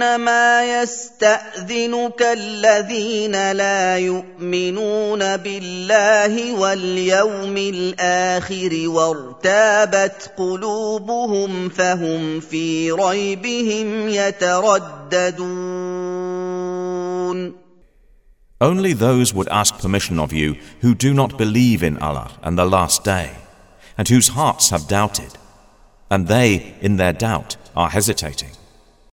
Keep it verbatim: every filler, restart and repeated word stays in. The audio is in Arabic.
إنما يستأذنك الذين لا يؤمنون بالله واليوم الآخر وارتابت قلوبهم فهم في ريبهم يترددون. Only those would ask permission of you who do not believe in Allah and the Last Day, and whose hearts have doubted, and they, in their doubt, are hesitating.